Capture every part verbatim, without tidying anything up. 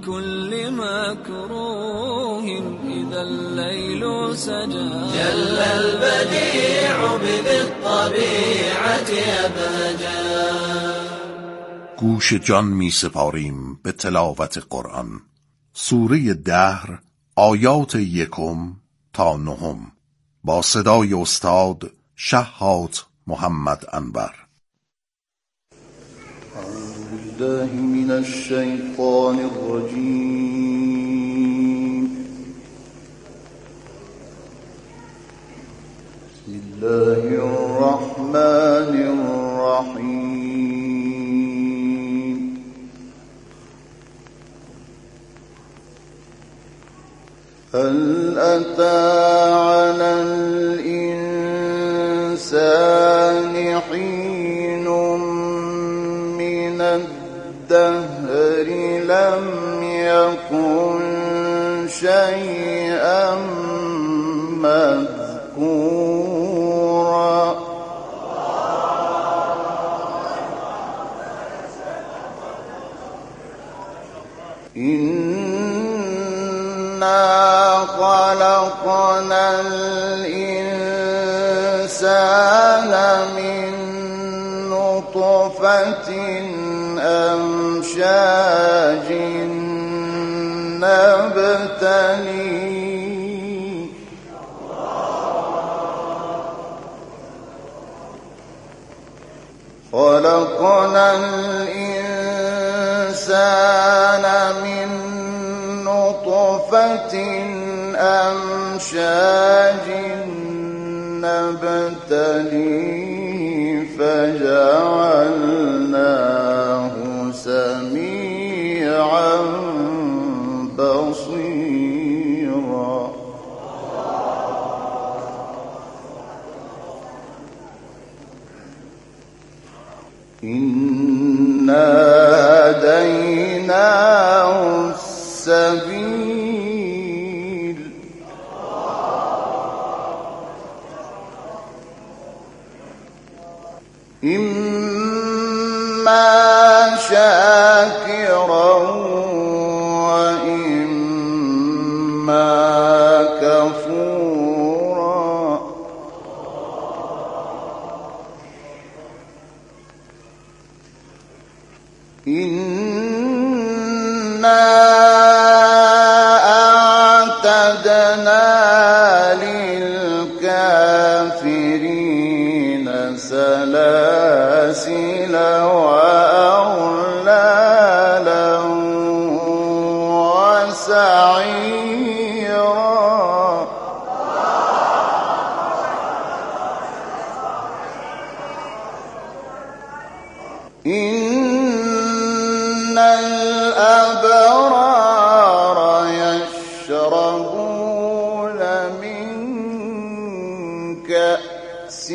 كل مكروه إذا الليل سجى. جل البديع بذي الطبيعة أبهجا. گوش جان می سپاریم به تلاوت قرآن. سوره دهر، آیات یکم تا نهم، با صدای استاد شهاب محمد انور. اعوذ بالله من الشیطان الرجیم. بسم الله الرحمن الرحیم. هل أتى على الإنسان حين من الدهر لم يكن شيئا مذكورا. خلقنا الإنسان من نطفة أمشاج نبتليه. خلقنا الإنسان من نطفة أمشاج نبتليه فجعلناه سميعا بصيرا. إنا هديناه السبيل. إما شاكرا وإما كفورا. إنا أعتدنا للكافرين سلاسل وأغلالا وسعيرا. إن الأبرار يشربون من كأس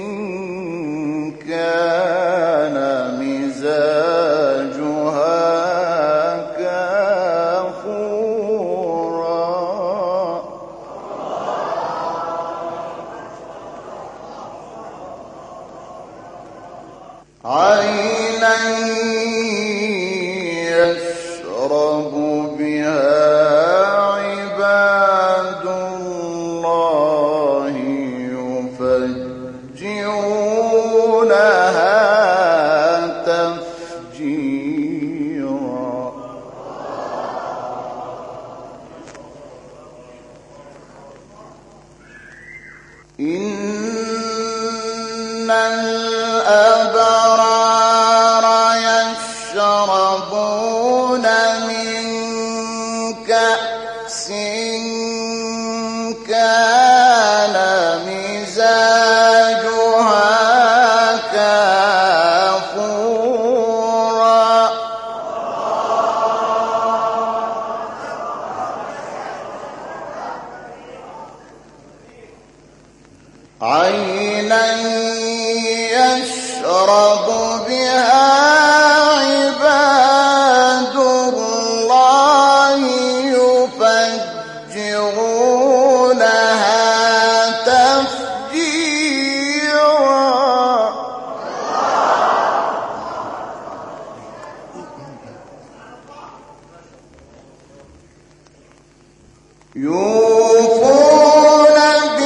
كان مزاجها كافورا. عينا يشرب بها عباد الله يفجرونها تفجيرا. إن الأبرار يشربون من كأس كان مزاجها كافورا. عينا يشرب بها عباد الله يفجرونها تفجيرا. يوفون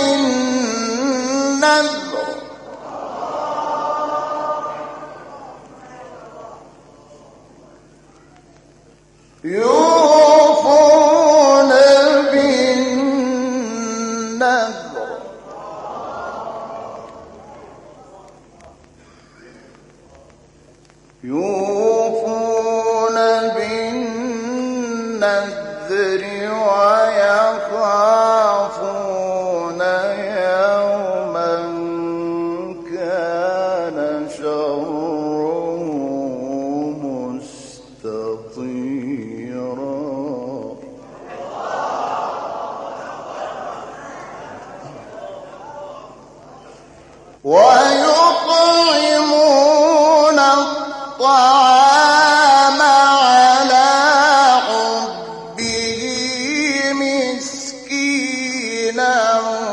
بالنذر يوفون بالنذر يوفون بالنذر ويخافون يوما كان شره مستطيرا ويطعمون الطعام على حبه مسكينا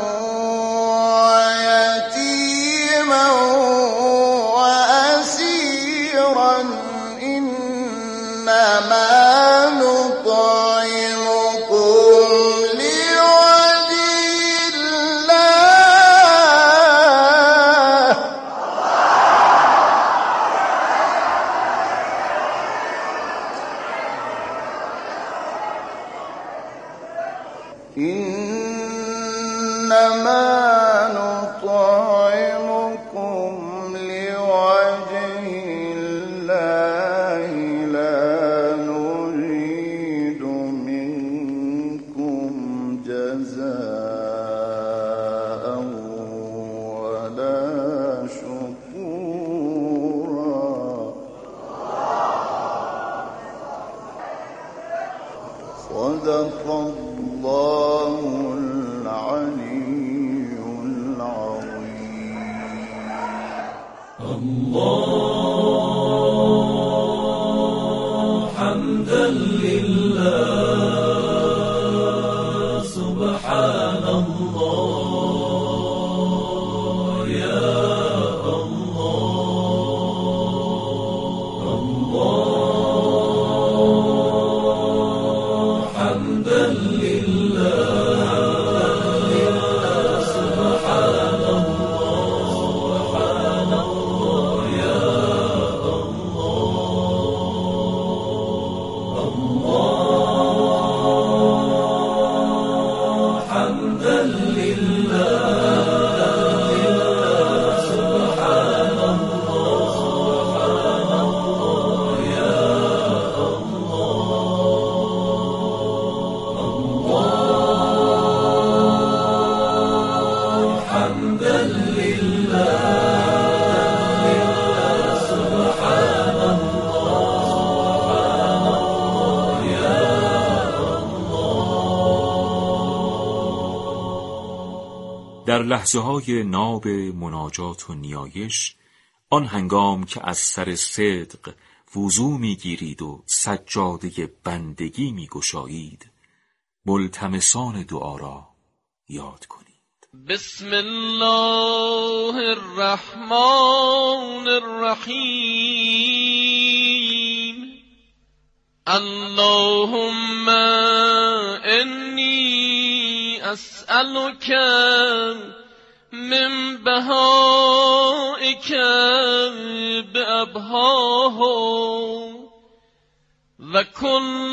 ويتيما وأسيرا إنما نطعمكم لوجه الله إنما نطعمكم لوجه الله لا نريد منكم جزاء ولا شكورا صدق الله العلي العظيم. الله حمدا لله سبحان الله يا الله الله حمدا لله سبحان الله سبحان الله يا الله الله حمدا لله سبحان الله سبحان الله يا الله الله حمدا لله سبحان الله سبحان الله يا در لحظه های ناب مناجات و نیایش، آن هنگام که از سر صدق وضو می گیرید و سجاده بندگی می گشایید، ملتمسان دعا را یاد کنید. بسم الله الرحمن الرحیم. اللهم انی اسألك من بهائك بأبهاه و كل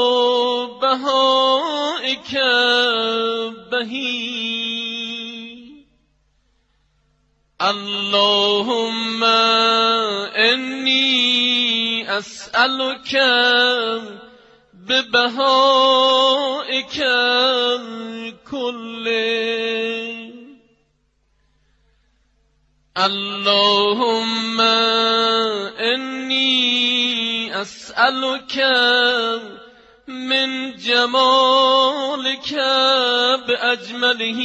بهائك بهی. اللهم انی اسألك ببهائك كله. اللهم انی اسألك من جمالك بأجمله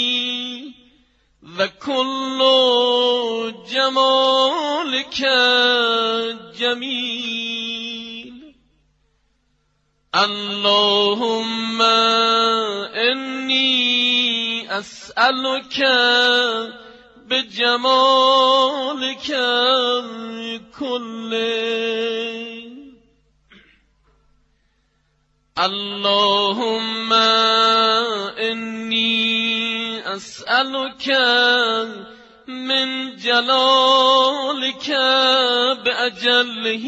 و كل جمالك جمیل. اللهم انی اسألك بجمالك كله. اللهم أسألك من جلالك بأجله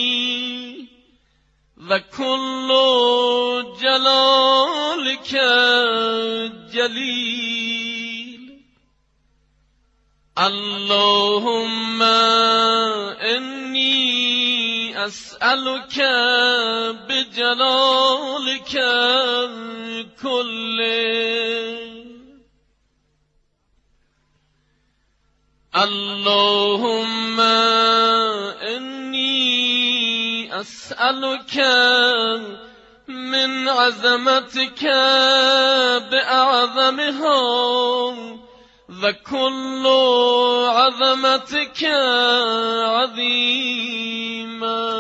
وكل جلالك جليل اللهم إني أسألك بجلالك كله اللهم إني أسألك من عظمتك بأعظمها وكل عظمتك عظيما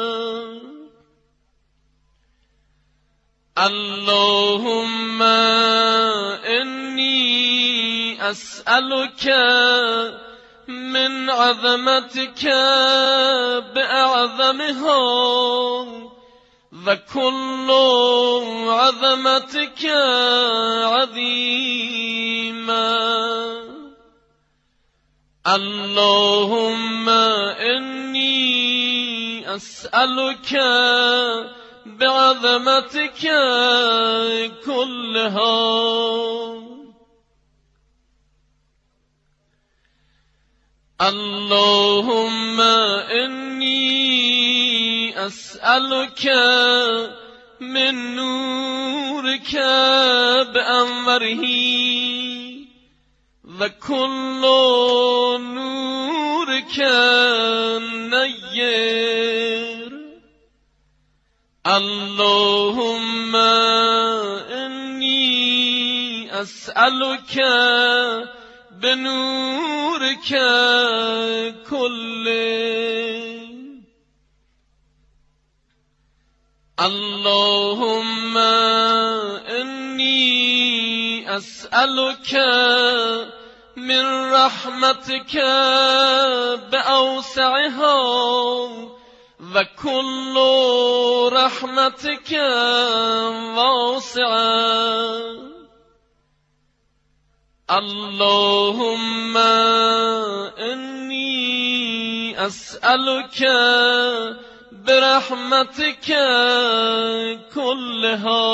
اللهم إني أسألك من عظمتك بأعظمها وكل عظمتك عظيما اللهم إني أسألك بعظمتك كلها اللهم إني أسألك من نورك بأنوره وكل نورك نير اللهم إني أسألك بنورك كله اللهم إني أسألك من رحمتك بأوسعها وكل رحمتك واسعة اللهم إني أسألك برحمتك كلها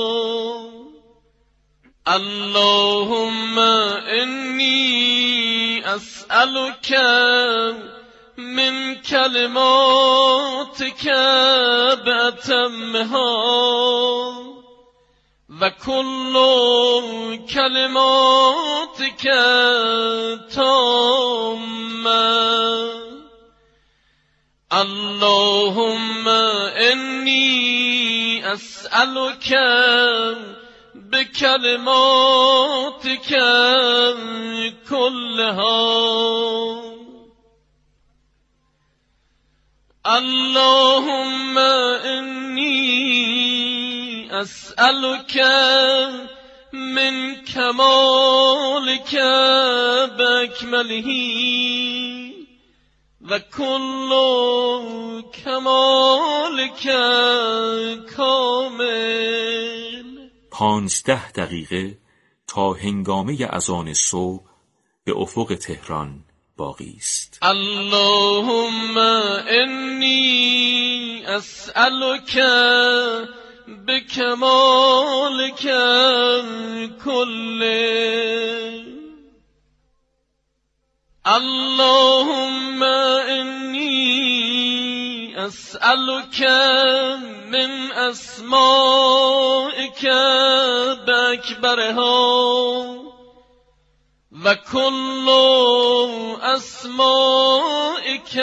اللهم إني أسألك من كلماتك بأتمها وكل كلماتك تامة اللهم إني أسألك بكلماتك كلها اللهم إني أسألك من كمالك بأكمله وكل كمالك كامل. پانزده دقیقه تا هنگامه اذان صبح به افق تهران باقی است. اللهم إني أسألك بكمالك كله اللهم إني أسألك من أسمائك بأكبرها وكل أسمائك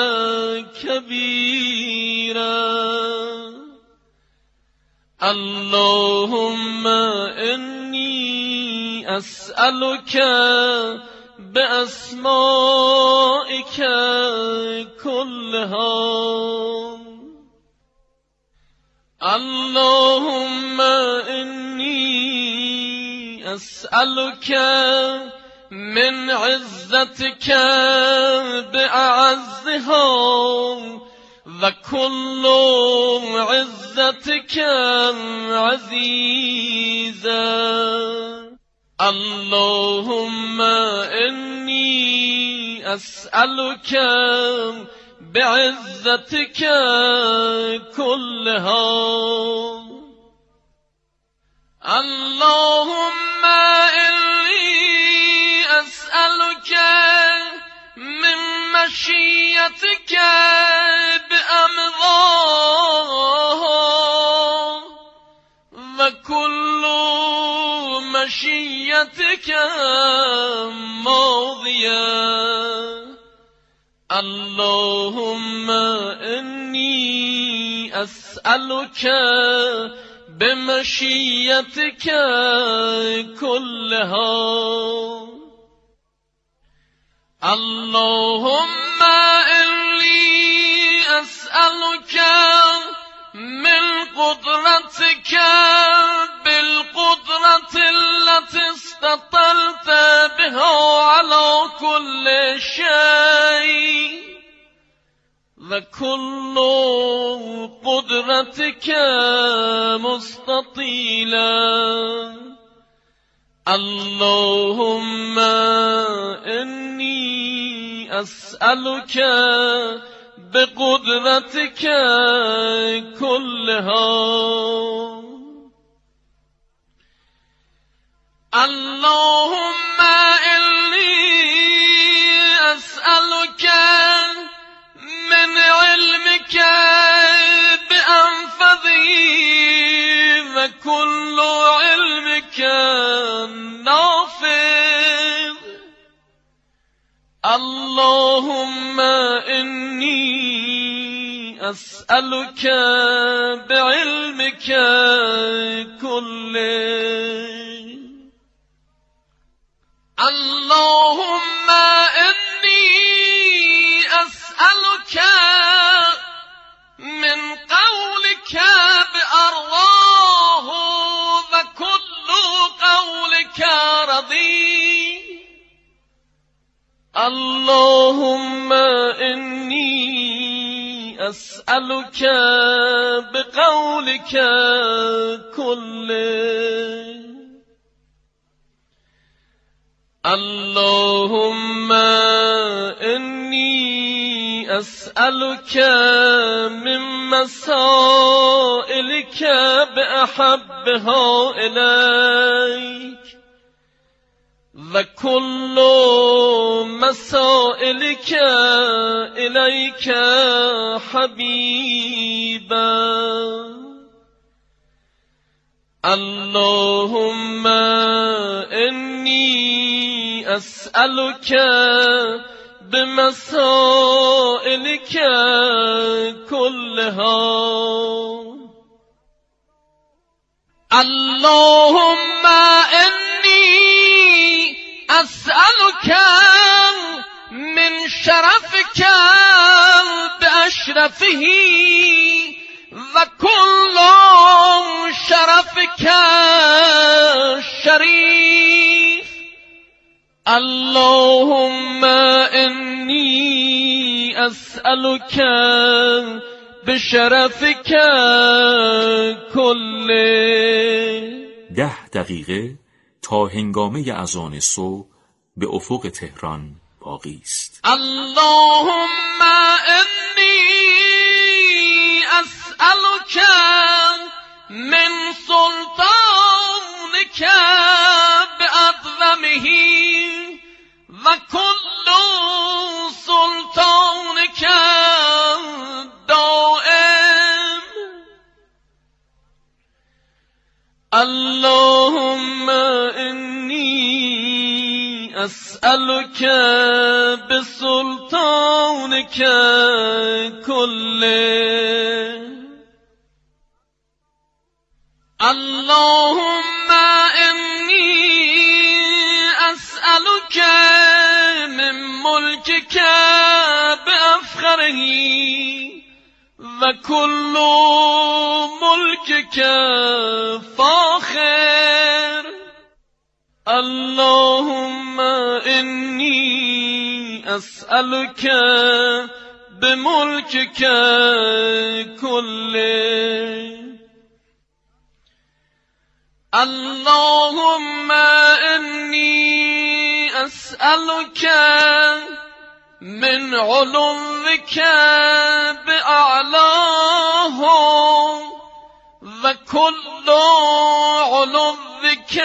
كبيرا اللهم إني أسألك بأسمائك كلها اللهم إني أسألك من عزتك بأعزها وكل عزتك عزيزا اللهم إني أسألك بعزتك كلها اللهم إني أسألك من مشيتك بأمضاها وكل مشيتك ماضية اللهم إني أسألك بمشيتك كلها اللهم إني أسألك من قدرتك بالقدرة التي استطلت بها على كل شيء وكل قدرتك مستطيلا اللهم إني أسألك بقدرتك كلها اللهم إني أسألك من علمك بأنفذه وكل علمك نافذ اللهم إني أسألك بعلمك كله اللهم إني أسألك من قولك بأرضاه وكل قولك رضي اللهم إني أسألك بقولك كله اللهم إني أسألك من مسائلك بأحبها إليك وكل مسائلك إليك حبيبا اللهم إني أسألك بمسائلك كلها اللهم إني أسألك من شرفك بأشرفه وكل شرفك شريف اللهم إني أسألك بشرفك كله. ده دقیقه تا هنگامه اذان صبح به افق تهران باقی است. اللهم إني أسألك من سلطانك بأعظمه وكل سلطانك دائم اللهم إني أسألك بسلطانك كله اللهم إني أسألك من ملكك بأفخره وكل ملكك فاخر اللهم إني أسألك بملكك كله اللهم إني أسألك من علوك بأعلاه وكل علوك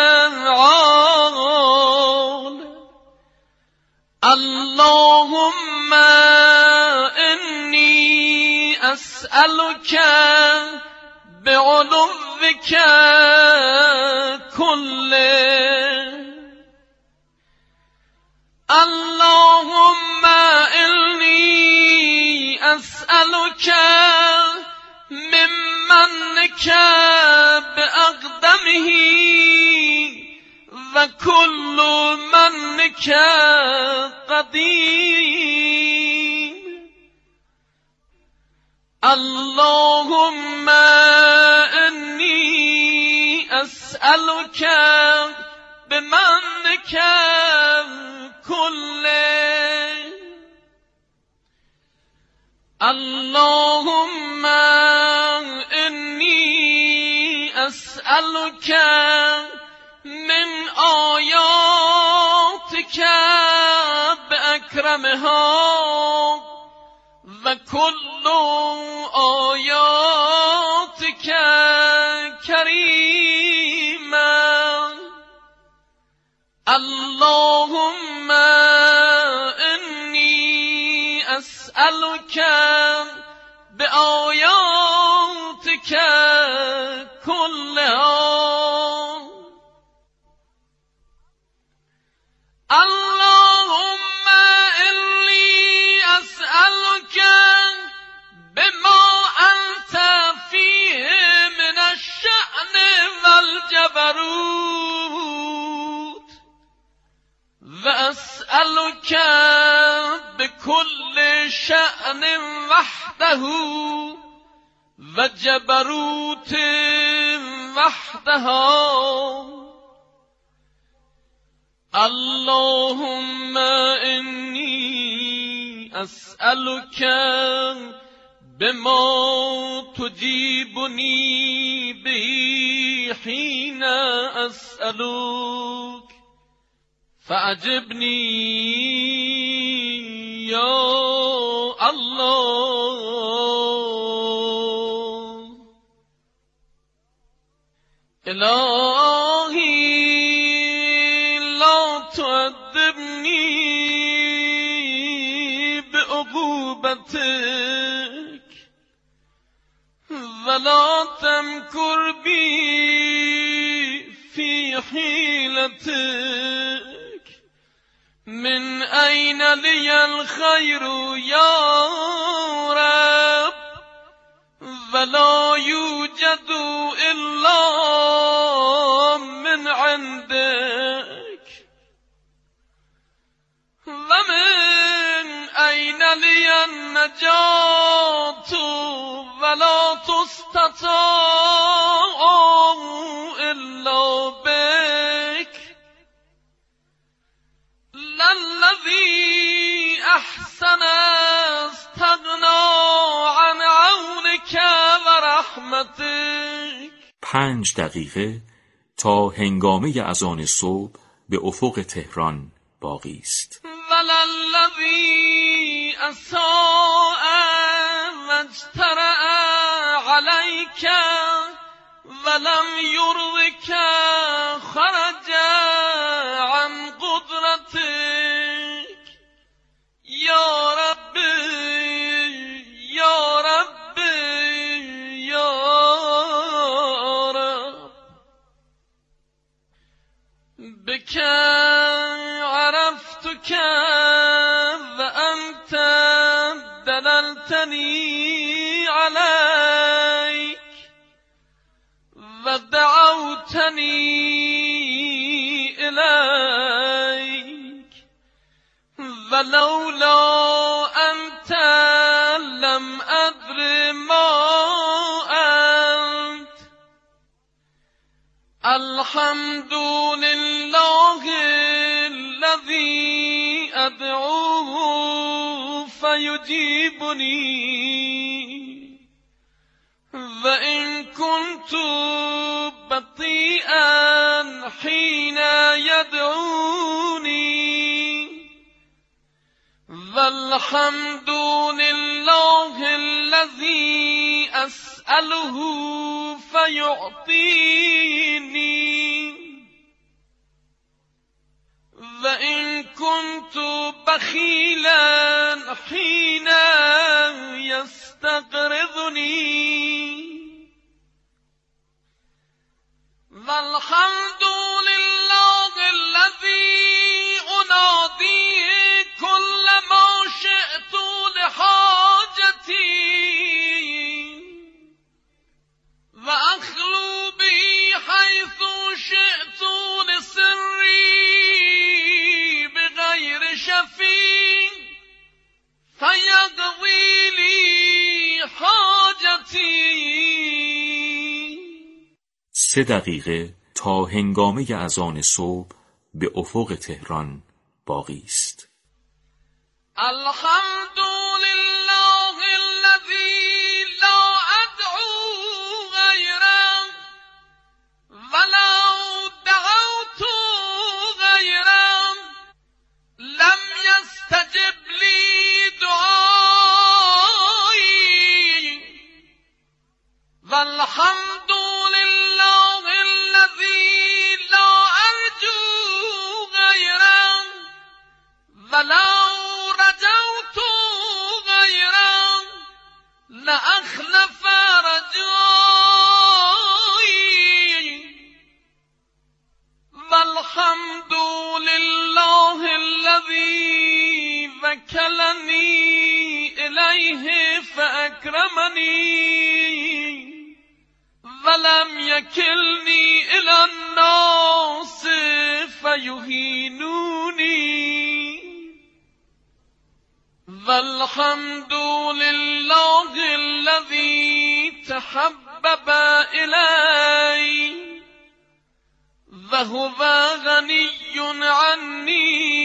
عال. اللهم إني أسألك بعلوك كله. اللهم إني أسألك من منك بأقدمه وكل منك قديم. اللهم إني أسألك بمنك كله. اللهم إني أسألك من آياتك بأكرمها وكل آياتك كريما. اللهم إني أسألك بآياتك كلها. اللهم إني أسألك بما أنت فيه من الشأن والجبروت، وأسألك بكل شأن وحده وجبروت وحدها. اللهم إني أسألك بما تجيبني به حين أسألك فأجبني يا الله. إلهي لا تعذبني بعقوبتك ولا تمكر بي في حيلتك. من أين لي الخير يا رب ولا يوجد إلا من عندك. ومن أين لي النجاة ولا تستطاع إلا بك. للذي أحسن استغنى عن عونك ورحمتك. پنج دقیقه تا هنگامه اذان صبح به افق تهران باقی است. وللذی اساء واجترأ علیک ولم یرضک خرج عن قدرتک. یا رب یا رب یا رب بک عرفتك وأنت دللتني عليك ودعوتني إليك ولولا أنت لم أدر ما أنت. الحمد لله الذي أدعوه فيجيبني وإن كنت بطيئا مطيئا حين يدعوني والحمد لله الذي أسأله فيعطيني وإن كنت بخيلا حين يستقرضني والحمد لله الذي أنادي كل ما شئت لحاجتي وأخلو به حيث شئت لسري بغير شفيع فيقضي لي حاجتي. سه دقیقه تا هنگامه اذان صبح به افق تهران باقی است. الحمد لله الذي لا أدعو غيره ولو دعوت غيره لم يستجب لي دعائي والحمد لله الذي لا أرجو غيره ولو رجوت غيره لأخلف رجائي والحمد لله الذي وكلني إليه فأكرمني ولم يكلني إلى الناس فيهينوني والحمد لله الذي تحبب إلي وهو غني عني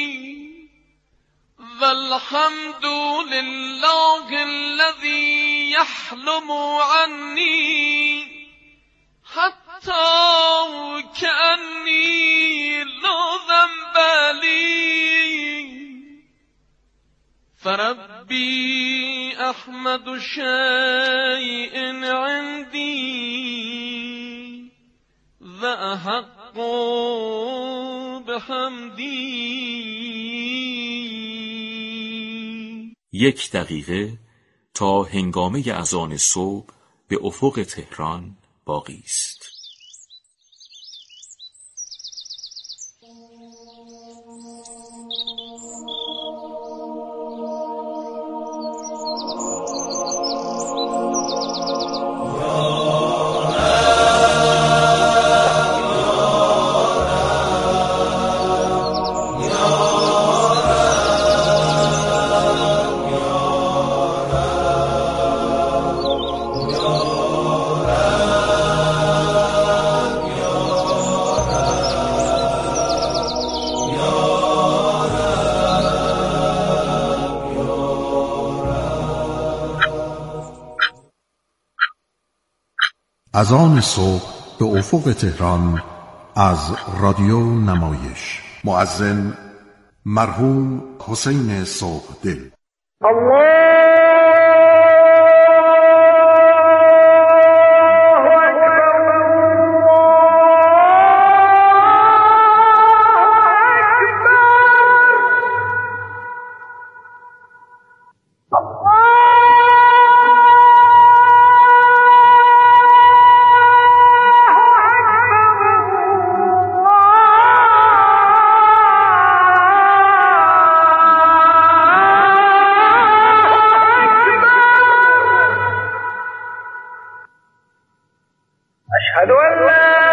والحمد لله الذي يحلم عني حتى كأني لا ذنب لي فربي أحمد شيء عندي وأحق بحمدي. یک دقیقه تا هنگامه اذان صبح به افق تهران باقی است. اذان صبح به افق تهران از رادیو نمایش. مؤذن مرحوم حسین صبحدل. أشهد أن لا